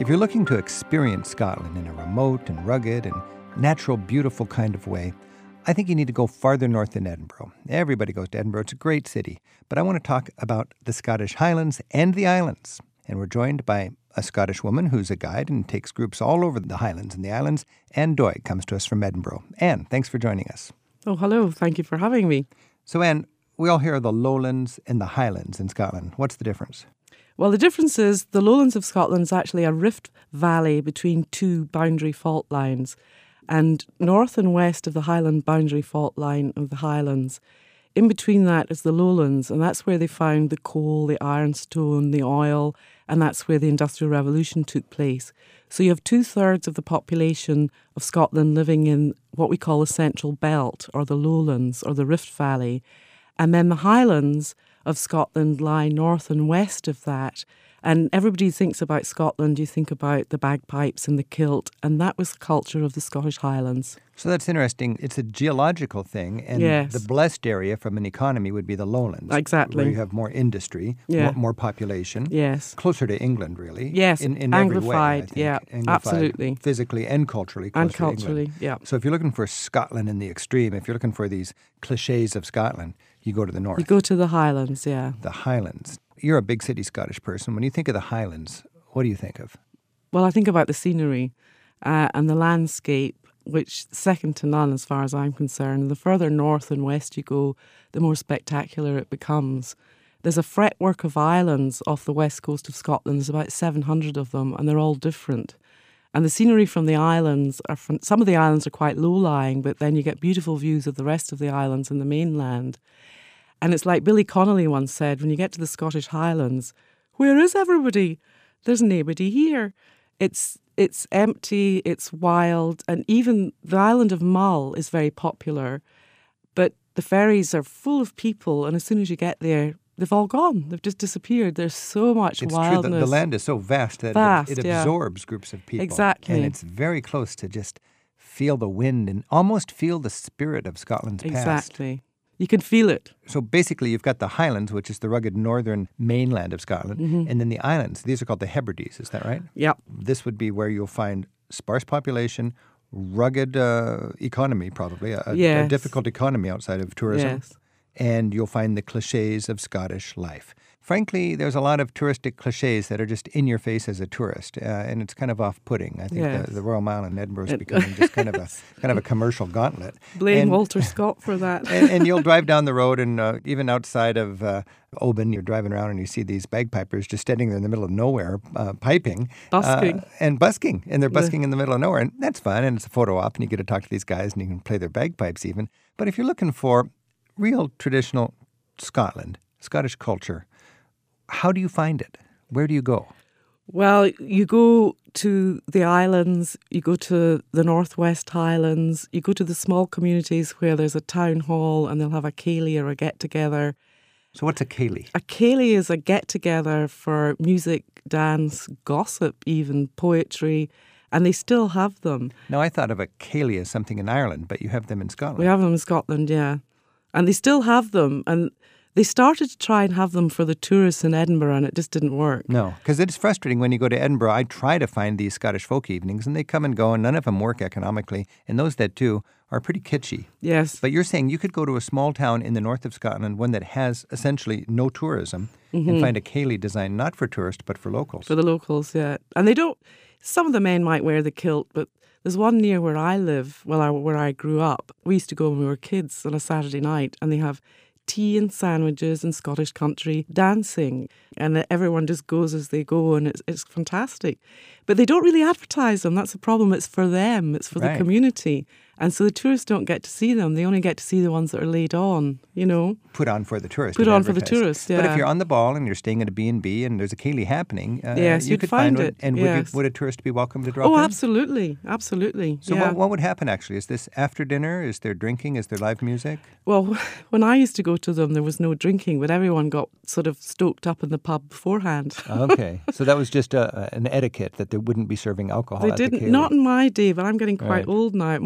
If you're looking to experience Scotland in a remote and rugged and natural, beautiful kind of way, I think you need to go farther north than Edinburgh. Everybody goes to Edinburgh. It's a great city. But I want to talk about the Scottish Highlands and the islands. And we're joined by a Scottish woman who's a guide and takes groups all over the Highlands and the islands. Anne Doig comes to us from Edinburgh. Anne, thanks for joining us. Oh, hello. Thank you for having me. So, Anne, we all hear of the lowlands and the highlands in Scotland. What's the difference? Well, the difference is the lowlands of Scotland is actually a rift valley between two boundary fault lines. And north and west of the Highland boundary fault line of the Highlands, in between that is the lowlands, and that's where they found the coal, the ironstone, the oil, and that's where the Industrial Revolution took place. So you have 2/3 of the population of Scotland living in what we call the Central Belt, or the lowlands, or the Rift Valley. And then the Highlands of Scotland lie north and west of that. And everybody thinks about Scotland, you think about the bagpipes and the kilt, and that was the culture of the Scottish Highlands. So that's interesting. It's a geological thing, and Yes. the blessed area from an economy would be the lowlands. Exactly. Where you have more industry, Yeah. more population. Yes. Closer to England, really. Yes, in every way, I Anglified, think. yeah, Anglified, absolutely. Physically and culturally closer And to England. culturally, yeah. So if you're looking for Scotland in the extreme, if you're looking for these cliches of Scotland, you go to the north. You go to the Highlands, yeah. The Highlands. You're a big city Scottish person. When you think of the Highlands, what do you think of? Well, I think about the scenery and the landscape, which second to none as far as I'm concerned. The further north and west you go, the more spectacular it becomes. There's a fretwork of islands off the west coast of Scotland. There's about 700 of them, and they're all different. And the scenery from the islands some of the islands are quite low-lying, but then you get beautiful views of the rest of the islands and the mainland. And it's like Billy Connolly once said, when you get to the Scottish Highlands, where is everybody? There's nobody here. It's empty, it's wild, and even the island of Mull is very popular. But the ferries are full of people, and as soon as you get there, they've all gone. They've just disappeared. There's so much wildness. It's true. The land is so vast that it absorbs groups of people. Exactly. And it's very close to just feel the wind and almost feel the spirit of Scotland's past. Exactly. You can feel it. So basically you've got the Highlands, which is the rugged northern mainland of Scotland, and then the islands. These are called the Hebrides, is that right? Yep. This would be where you'll find sparse population, rugged economy probably, a difficult economy outside of tourism. Yes. And you'll find the cliches of Scottish life. Frankly, there's a lot of touristic cliches that are just in your face as a tourist, and it's kind of off-putting. I think Yes. the Royal Mile in Edinburgh is becoming just kind of a commercial gauntlet. Blame Walter Scott for that. and you'll drive down the road, and even outside of Oban, you're driving around and you see these bagpipers just standing there in the middle of nowhere, piping. Busking. And busking. And they're busking in the middle of nowhere. And that's fun, and it's a photo op, and you get to talk to these guys, and you can play their bagpipes even. But if you're looking for real traditional Scotland, Scottish culture, how do you find it? Where do you go? Well, you go to the islands, you go to the Northwest Highlands, you go to the small communities where there's a town hall and they'll have a ceilidh or a get-together. So what's a ceilidh? A ceilidh is a get-together for music, dance, gossip, even poetry, and they still have them. Now, I thought of a ceilidh as something in Ireland, but you have them in Scotland. We have them in Scotland, yeah. And they still have them, and they started to try and have them for the tourists in Edinburgh, and it just didn't work. No, because it's frustrating when you go to Edinburgh. I try to find these Scottish folk evenings, and they come and go, and none of them work economically. And those that do are pretty kitschy. Yes. But you're saying you could go to a small town in the north of Scotland, one that has essentially no tourism, and find a ceilidh designed not for tourists, but for locals. For the locals, yeah. And they don't, some of the men might wear the kilt, but there's one near where I live, where I grew up. We used to go when we were kids on a Saturday night, and they have tea and sandwiches and Scottish country dancing, and everyone just goes as they go, and it's fantastic. But they don't really advertise them. That's the problem. It's for them. It's for the community. And so the tourists don't get to see them. They only get to see the ones that are laid on, you know. Put on for the tourists. Put on for the tourists, yeah. But if you're on the ball and you're staying at a B&B and there's a ceilidh happening, yes, you you'd could find one. it. And yes. would a tourist be welcome to drop in? in? Oh, absolutely. Absolutely. So yeah. what would happen, actually? Is this after dinner? Is there drinking? Is there live music? Well, when I used to go to them, there was no drinking, but everyone got sort of stoked up in the pub beforehand. Okay. So that was just an etiquette that they wouldn't be serving alcohol They at didn't, the ceilidh. not in my day, but I'm getting quite old now. It might have changed.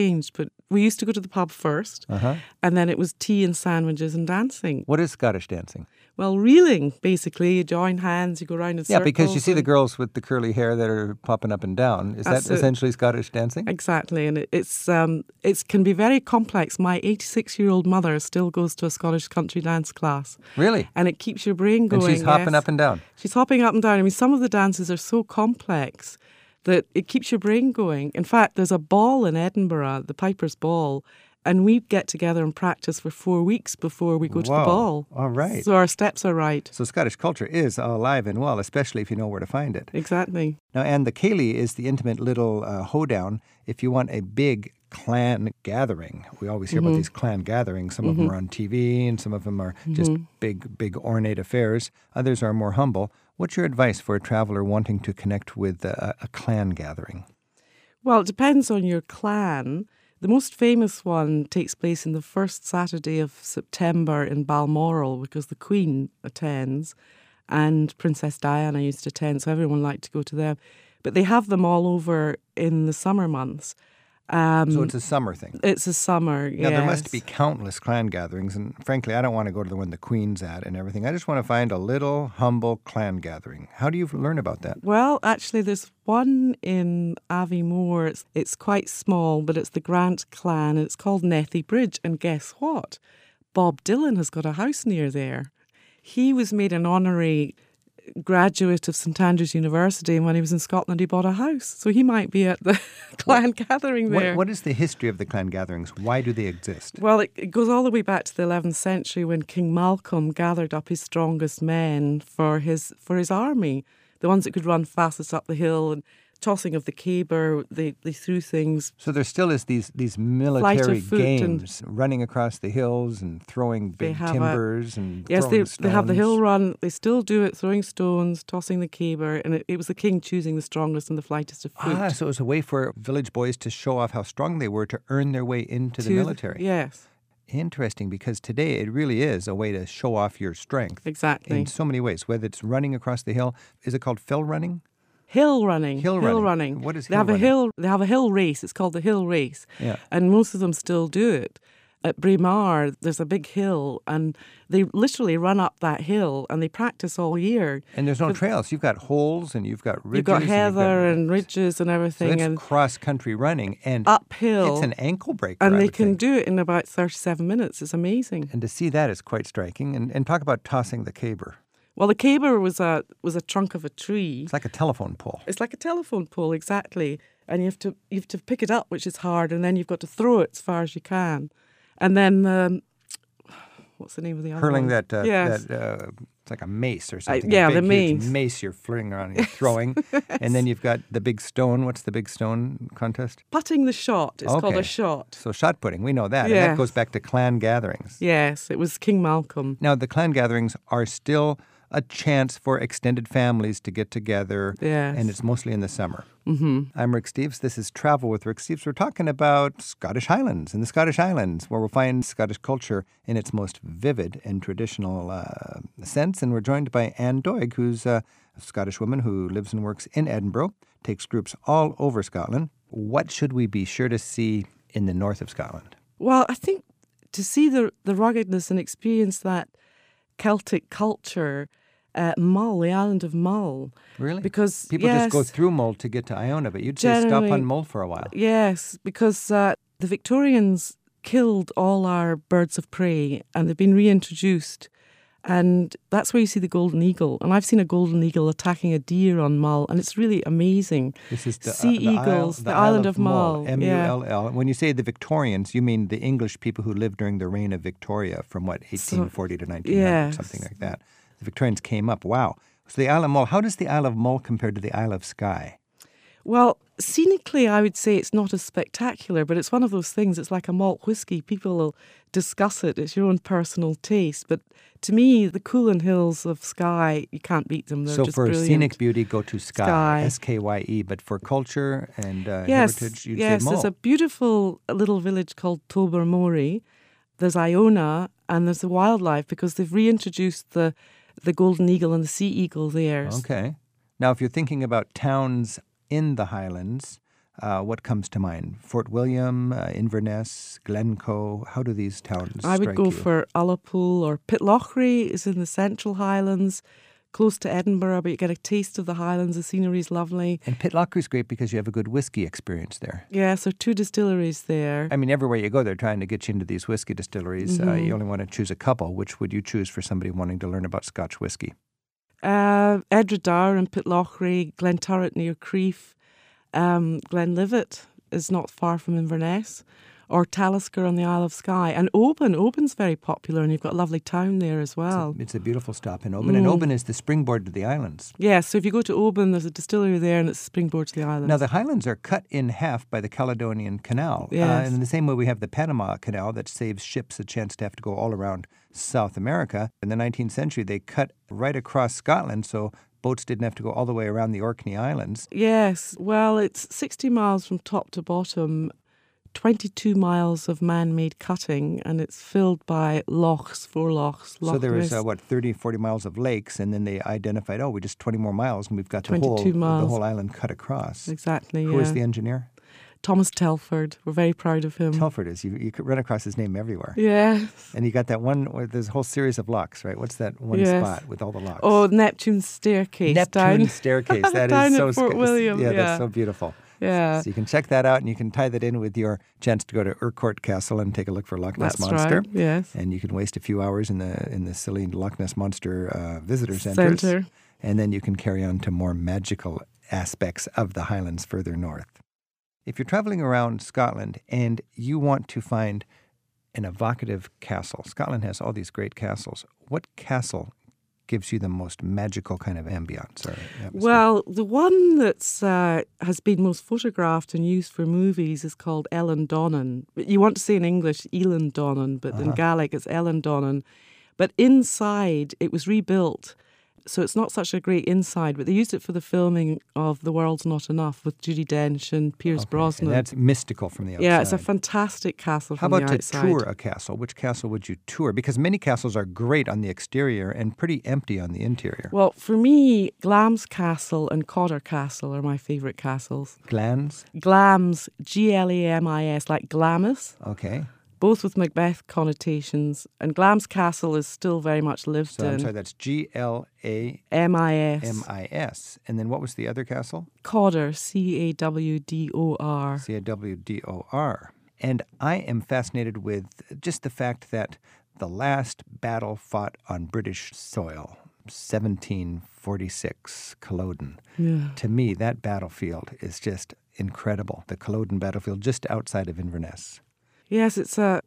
changed, but we used to go to the pub first, and then it was tea and sandwiches and dancing. What is Scottish dancing? Well, reeling, basically. You join hands, you go around in circles. Yeah, because you see the girls with the curly hair that are popping up and down. Is that essentially Scottish dancing? Exactly, and it can be very complex. My 86-year-old mother still goes to a Scottish country dance class. Really? And it keeps your brain going. And she's hopping up and down? She's hopping up and down. I mean, some of the dances are so complex that it keeps your brain going. In fact, there's a ball in Edinburgh, the Piper's Ball, and we get together and practice for 4 weeks before we go to the ball. All right. So our steps are right. So Scottish culture is alive and well, especially if you know where to find it. Exactly. Now, and the Ceilidh is the intimate little hoedown if you want a big clan gathering. We always hear about these clan gatherings. Some of them are on TV and some of them are just big ornate affairs. Others are more humble. What's your advice for a traveler wanting to connect with a clan gathering? Well, it depends on your clan. The most famous one takes place in the first Saturday of September in Balmoral because the Queen attends and Princess Diana used to attend, so everyone liked to go to them. But they have them all over in the summer months. So it's a summer thing. It's a summer, yes. Now, there must be countless clan gatherings, and frankly, I don't want to go to the one the Queen's at and everything. I just want to find a little, humble clan gathering. How do you learn about that? Well, actually, there's one in Aviemore. It's quite small, but it's the Grant clan, and it's called Nethy Bridge. And guess what? Bob Dylan has got a house near there. He was made an honorary graduate of St Andrews University, and when he was in Scotland he bought a house, so he might be at the clan gathering there. What is the history of the clan gatherings? Why do they exist? Well, it goes all the way back to the 11th century when King Malcolm gathered up his strongest men for his army, the ones that could run fastest up the hill, and tossing of the caber, they threw things. So there still is these military games, running across the hills and throwing big timbers and throwing stones. They have the hill run. They still do it, throwing stones, tossing the caber, and it was the king choosing the strongest and the flightest of foot. So it was a way for village boys to show off how strong they were to earn their way into the military. Yes. Interesting, because today it really is a way to show off your strength. Exactly. In so many ways, whether it's running across the hill. Is it called fell running? Hill running. Hill running. What is hill running? They have a hill race. It's called the hill race. Yeah. And most of them still do it. At Braemar, there's a big hill, and they literally run up that hill, and they practice all year. And there's no trails. You've got holes, and you've got ridges. You've got heather and ridges and everything. So it's cross-country running. And uphill. It's an ankle breaker, and they can do it in about 37 minutes. It's amazing. And to see that is quite striking. And talk about tossing the caber. Well, the caber was a trunk of a tree. It's like a telephone pole. It's like a telephone pole, exactly. And you have to pick it up, which is hard, and then you've got to throw it as far as you can. And then, what's the name of the other hurling one? Yes. It's like a mace or something. The mace. Mace you're flinging around and you're throwing. Yes. And then you've got the big stone. What's the big stone contest? Putting the shot. It's called a shot. So shot putting, we know that. Yes. And that goes back to clan gatherings. Yes, it was King Malcolm. Now, the clan gatherings are still a chance for extended families to get together. Yes. And it's mostly in the summer. Mm-hmm. I'm Rick Steves. This is Travel with Rick Steves. We're talking about Scottish Highlands and the Scottish Islands, where we'll find Scottish culture in its most vivid and traditional sense. And we're joined by Anne Doig, who's a Scottish woman who lives and works in Edinburgh, takes groups all over Scotland. What should we be sure to see in the north of Scotland? Well, I think to see the ruggedness and experience that Celtic culture, Mull, the island of Mull. Really? Because people just go through Mull to get to Iona, but you'd say stop on Mull for a while. Yes, because the Victorians killed all our birds of prey and they've been reintroduced. And that's where you see the golden eagle. And I've seen a golden eagle attacking a deer on Mull, and it's really amazing. This is the sea eagles, the island of Mull. Mull. When you say the Victorians, you mean the English people who lived during the reign of Victoria from, 1840 to 1900, something like that. The Victorians came up. Wow. So the Isle of Mull, how does the Isle of Mull compare to the Isle of Skye? Well, scenically, I would say it's not as spectacular, but it's one of those things. It's like a malt whiskey. People will discuss it. It's your own personal taste. But to me, the Coolin Hills of Skye, you can't beat them. They're just brilliant. So for scenic beauty, go to Skye, S-K-Y-E. But for culture and heritage, you'd say Mull. Yes, there's a beautiful little village called Tobermory. There's Iona, and there's the wildlife because they've reintroduced the golden eagle and the sea eagle there. Okay. Now, if you're thinking about towns in the Highlands, what comes to mind? Fort William, Inverness, Glencoe. How do these towns I would strike go you? for Ullapool, or Pitlochry is in the Central Highlands, close to Edinburgh, but you get a taste of the Highlands. The scenery is lovely. And Pitlochry's great because you have a good whiskey experience there. Yes, there are 2 distilleries there. I mean, everywhere you go, they're trying to get you into these whiskey distilleries. You only want to choose a couple. Which would you choose for somebody wanting to learn about Scotch whiskey? Edredour and Pitlochry, Glenturret near Crieff, Glenlivet is not far from Inverness, or Talisker on the Isle of Skye. And Oban. Oban's very popular, and you've got a lovely town there as well. It's a beautiful stop in Oban, and Oban is the springboard to the islands. Yeah, so if you go to Oban, there's a distillery there, and it's a springboard to the islands. Now, the Highlands are cut in half by the Caledonian Canal. Yes. And in the same way we have the Panama Canal that saves ships a chance to have to go all around South America. In the 19th century, they cut right across Scotland, so boats didn't have to go all the way around the Orkney Islands. Yes, well, it's 60 miles from top to bottom, 22 miles of man-made cutting, and it's filled by lochs, 4 lochs. So there was, 30, 40 miles of lakes, and then they identified, we just 20 more miles, and we've got the whole island cut across. Exactly, Who is the engineer? Thomas Telford. We're very proud of him. Telford is. You could run across his name everywhere. Yeah. And you got that one, there's a whole series of locks, right? What's that one spot with all the locks? Oh, Neptune's Staircase. Neptune's Staircase. That down is so at Fort William. Yeah, that's so beautiful. Yeah. So you can check that out, and you can tie that in with your chance to go to Urquhart Castle and take a look for Loch Ness Monster. Right, yes. And you can waste a few hours in the silly Loch Ness Monster visitor centers. And then you can carry on to more magical aspects of the Highlands further north. If you're traveling around Scotland and you want to find an evocative castle, Scotland has all these great castles. What castle gives you the most magical kind of ambience or atmosphere? Well, the one that's has been most photographed and used for movies is called Ellen Donnan. You want to say in English Elan Donnan, but in Gaelic it's Ellen Donnan. But inside it was rebuilt, so it's not such a great inside, but they used it for the filming of The World's Not Enough with Judi Dench and Pierce Brosnan. And that's mystical from the outside. Yeah, it's a fantastic castle from the outside. How about to tour a castle? Which castle would you tour? Because many castles are great on the exterior and pretty empty on the interior. Well, for me, Glamis Castle and Codder Castle are my favourite castles. Glans? Glamis, Glamis, like Glamis. Okay. Both with Macbeth connotations. And Glamis Castle is still very much lived in. I'm sorry, that's Glamis. M-I-S. And then what was the other castle? Codder, C-A-W-D-O-R. C-A-W-D-O-R. And I am fascinated with just the fact that the last battle fought on British soil, 1746, Culloden. Yeah. To me, that battlefield is just incredible. The Culloden battlefield just outside of Inverness. Yes,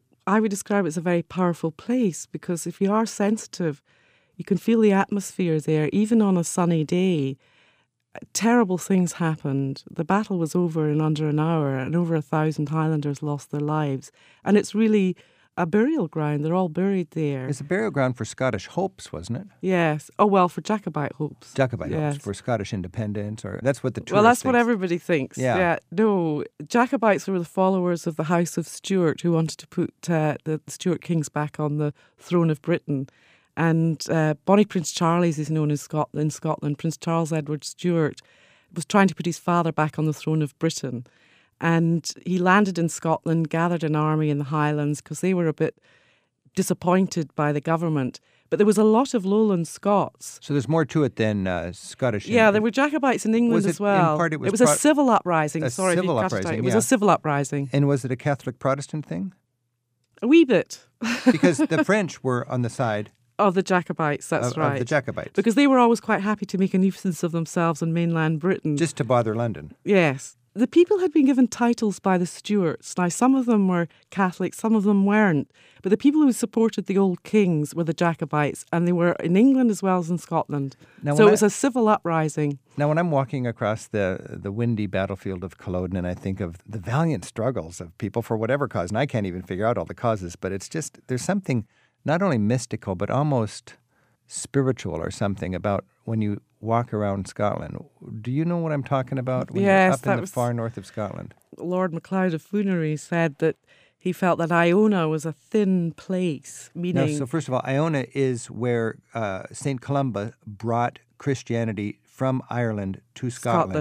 I would describe it as a very powerful place, because if you are sensitive, you can feel the atmosphere there, even on a sunny day. Terrible things happened. The battle was over in under an hour, and over 1,000 Highlanders lost their lives. And it's really a burial ground. They're all buried there. It's a burial ground for Scottish hopes, wasn't it? Yes. Oh, well, for Jacobite hopes. Jacobite hopes, for Scottish independence, or that's what the tourist Well, that's thinks. what everybody thinks. Yeah. No, Jacobites were the followers of the House of Stuart, who wanted to put the Stuart kings back on the throne of Britain. And Bonnie Prince Charles is known in Scotland. Prince Charles Edward Stuart was trying to put his father back on the throne of Britain. And he landed in Scotland, gathered an army in the Highlands because they were a bit disappointed by the government. But there was a lot of lowland Scots. So there's more to it than Scottish. Yeah, there were Jacobites in England as well. In part, it was a civil uprising. It was a civil uprising. And was it a Catholic Protestant thing? A wee bit. Because the French were on the side of the Jacobites, that's right. Of the Jacobites. Because they were always quite happy to make a nuisance of themselves in mainland Britain. Just to bother London. Yes. The people had been given titles by the Stuarts. Now, some of them were Catholic, some of them weren't. But the people who supported the old kings were the Jacobites, and they were in England as well as in Scotland. So it was a civil uprising. Now, when I'm walking across the windy battlefield of Culloden, and I think of the valiant struggles of people for whatever cause, and I can't even figure out all the causes, but it's just, there's something not only mystical, but almost spiritual or something about when you walk around Scotland. Do you know what I'm talking about when you're up in the far north of Scotland? Lord MacLeod of Foonery said that he felt that Iona was a thin place, meaning... No, so first of all, Iona is where St. Columba brought Christianity from Ireland to Scotland.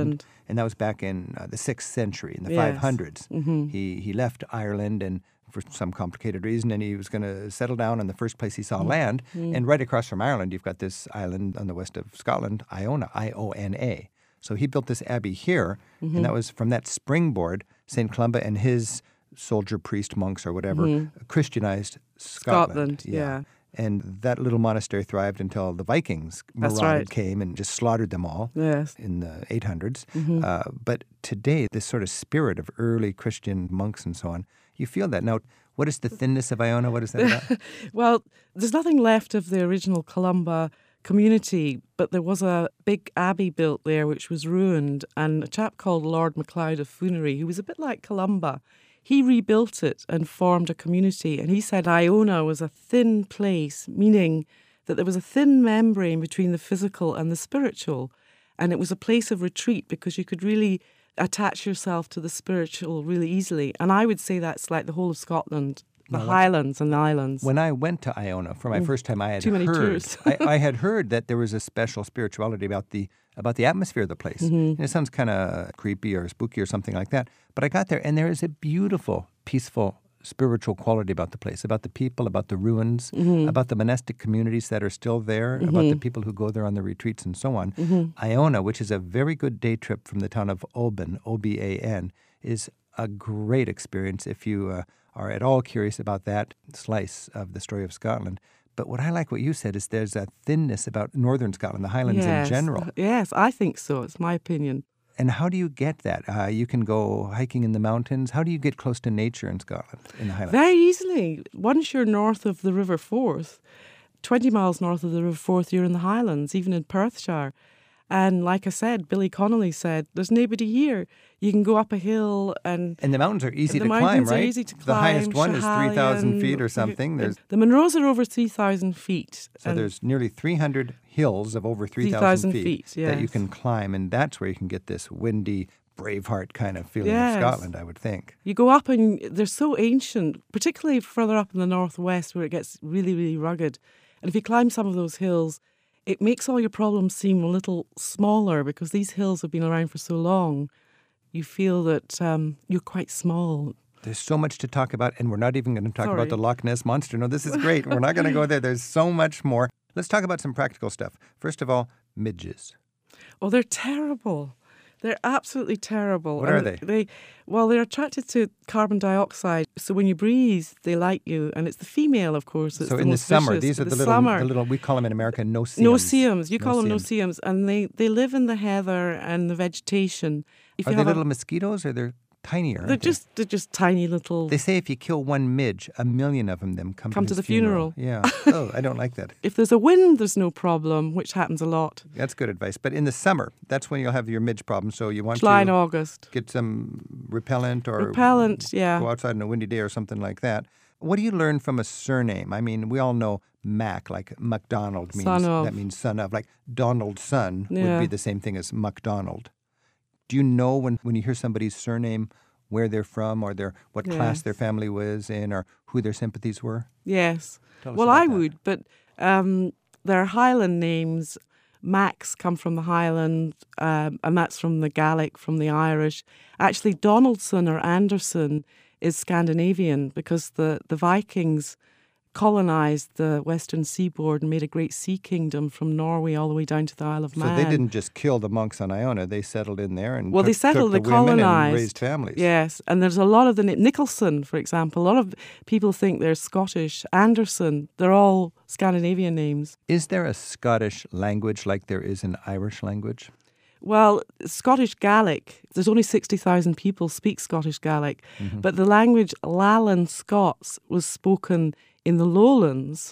and that was back in the 6th century, in the Yes. 500s. He left Ireland and for some complicated reason, and he was going to settle down in the first place he saw land. And right across from Ireland, you've got this island on the west of Scotland, Iona, I-O-N-A. So he built this abbey here, and that was from that springboard, St. Columba and his soldier, priest, monks, or whatever, Christianized Scotland. Yeah. And that little monastery thrived until the Vikings came and just slaughtered them all in the 800s. But today, this sort of spirit of early Christian monks and so on, you feel that. Now, what is the thinness of Iona? What is that about? Well, there's nothing left of the original Columba community, but there was a big abbey built there which was ruined, and a chap called Lord MacLeod of Foonery, who was a bit like Columba, he rebuilt it and formed a community, and he said Iona was a thin place, meaning that there was a thin membrane between the physical and the spiritual, and it was a place of retreat because you could really attach yourself to the spiritual really easily. And I would say that's like the whole of Scotland, the Highlands and the Islands. When I went to Iona for my first time, I had Too many tours. I had heard that there was a special spirituality about the atmosphere of the place. And it sounds kind of creepy or spooky or something like that. But I got there, and there is a beautiful, peaceful, spiritual quality about the place, about the people, about the ruins, about the monastic communities that are still there, about the people who go there on the retreats and so on. Iona, which is a very good day trip from the town of Oban, O-B-A-N, is a great experience if you are at all curious about that slice of the story of Scotland. But what I like what you said is there's a thinness about northern Scotland, the Highlands in general. Yes, I think so. It's my opinion. And how do you get that? You can go hiking in the mountains. How do you get close to nature in Scotland, in the Highlands? Very easily. Once you're north of the River Forth, 20 miles north of the River Forth, you're in the Highlands, even in Perthshire. And like I said, Billy Connolly said, there's nobody here. You can go up a hill and the mountains are easy to climb, right? The mountains are easy to climb. The highest one is 3,000 feet or something. The Munros are over 3,000 feet. So there's nearly 300 hills of over 3,000 feet that you can climb, and that's where you can get this windy, Braveheart kind of feeling of Scotland, I would think. You go up and they're so ancient, particularly further up in the northwest where it gets really, really rugged. And if you climb some of those hills, it makes all your problems seem a little smaller because these hills have been around for so long. You feel that you're quite small. There's so much to talk about, and we're not even going to talk about the Loch Ness Monster. No, this is great. We're not going to go there. There's so much more. Let's talk about some practical stuff. First of all, midges. Oh, they're terrible. They're absolutely terrible. What are they? They're attracted to carbon dioxide. So when you breathe, they light you. And it's the female, of course. It's so the in the most summer, vicious. these are the little, we call them in America no-see-ums. No-see-ums. You call them no-see-ums. And they live in the heather and the vegetation. Are they little mosquitoes, or they're tinier? They're just tiny little... They say if you kill one midge, 1 million of them come to the funeral. Yeah. Oh, I don't like that. If there's a wind, there's no problem, which happens a lot. That's good advice. But in the summer, that's when you'll have your midge problem. So you want July to and August. Get some repellent or go outside on a windy day or something like that. What do you learn from a surname? I mean, we all know Mac, like MacDonald means that means son of. Like Donaldson would be the same thing as MacDonald. Do you know when you hear somebody's surname, where they're from, or what class their family was in, or who their sympathies were? Yes. Well, I would, but there are Highland names. Macs come from the Highland, and that's from the Gaelic, from the Irish. Actually, Donaldson or Anderson is Scandinavian because the Vikings colonized the western seaboard and made a great sea kingdom from Norway all the way down to the Isle of Man. So they didn't just kill the monks on Iona, they settled in there and they colonized and raised families. Yes, and there's a lot of the Nicholson, for example. A lot of people think they're Scottish. Anderson, they're all Scandinavian names. Is there a Scottish language like there is an Irish language? Well, Scottish Gaelic, there's only 60,000 people speak Scottish Gaelic, but the language Lowland Scots was spoken in the lowlands.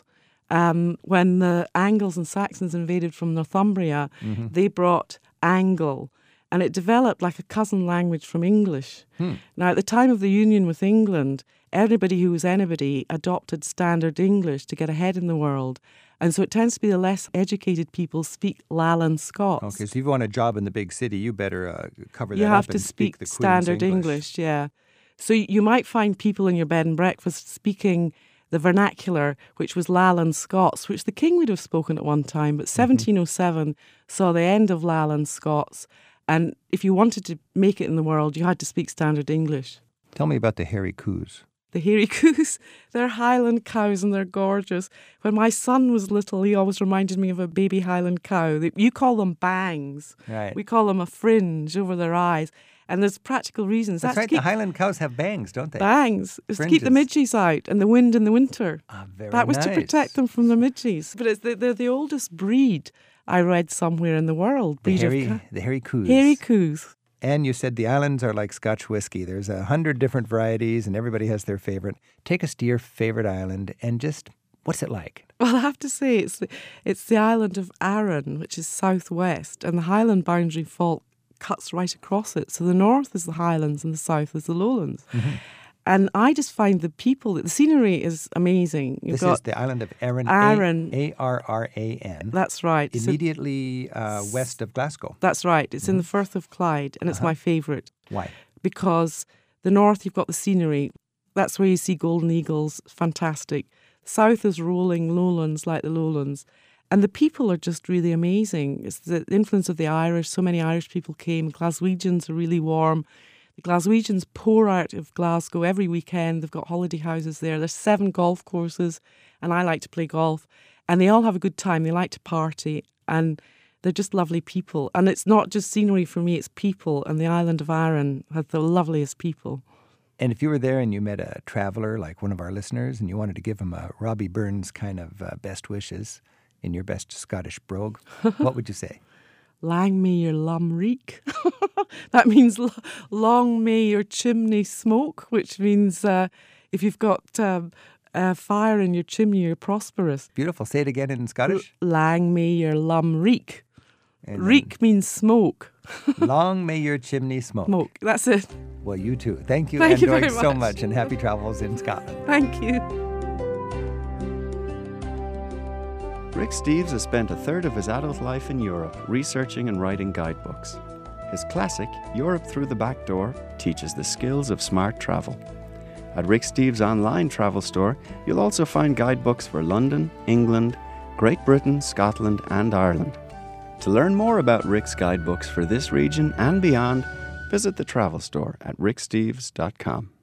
When the Angles and Saxons invaded from Northumbria, they brought Angle, and it developed like a cousin language from English. Now, at the time of the union with England, everybody who was anybody adopted standard English to get ahead in the world. And so it tends to be the less educated people speak Lowland Scots. Okay, so if you want a job in the big city, you better cover that up. You have to and speak the standard English, yeah. So you might find people in your bed and breakfast speaking the vernacular, which was Lowland Scots, which the king would have spoken at one time, but 1707 saw the end of Lowland Scots, And if you wanted to make it in the world, you had to speak standard English. Tell me about the hairy coos. The hairy coos, they're Highland cows and they're gorgeous. When my son was little, he always reminded me of a baby Highland cow. You call them bangs. Right. We call them a fringe over their eyes. And there's practical reasons. That's right. The Highland cows have bangs, don't they? Bangs. It's to keep the midges out and the wind in the winter. Very that was nice. to protect them from the midges. But they're the oldest breed I read somewhere in the world. The hairy coos. Hairy coos. And you said the islands are like Scotch whiskey. There's 100 different varieties and everybody has their favorite. Take us to your favorite island and just, what's it like? Well, I have to say it's the island of Arran, which is southwest, and the Highland boundary fault cuts right across it. So the north is the Highlands and the south is the lowlands. Mm-hmm. And I just find the scenery is amazing. This is the island of Arran. Arran. That's right. Immediately west of Glasgow. That's right. It's in the Firth of Clyde, and it's my favourite. Why? Because the north, you've got the scenery. That's where you see golden eagles. Fantastic. South is rolling lowlands like the lowlands. And the people are just really amazing. It's the influence of the Irish. So many Irish people came. Glaswegians are really warm. The Glaswegians pour out of Glasgow every weekend. They've got holiday houses there. There's 7 golf courses, and I like to play golf. And they all have a good time. They like to party, and they're just lovely people. And it's not just scenery for me, it's people. And the island of Arran has the loveliest people. And if you were there and you met a traveller like one of our listeners and you wanted to give him a Robbie Burns kind of best wishes in your best Scottish brogue, what would you say? Lang may your lum reek. That means long may your chimney smoke, which means if you've got fire in your chimney, you're prosperous. Beautiful. Say it again in Scottish. Lang may your lum reek. And reek means smoke. Long may your chimney smoke. Smoke. That's it. Well, you too. Thank you, Thank you Anne very Doig, so much. much, and happy travels in Scotland. Thank you. Rick Steves has spent a third of his adult life in Europe researching and writing guidebooks. His classic, Europe Through the Back Door, teaches the skills of smart travel. At Rick Steves' online travel store, you'll also find guidebooks for London, England, Great Britain, Scotland, and Ireland. To learn more about Rick's guidebooks for this region and beyond, visit the travel store at ricksteves.com.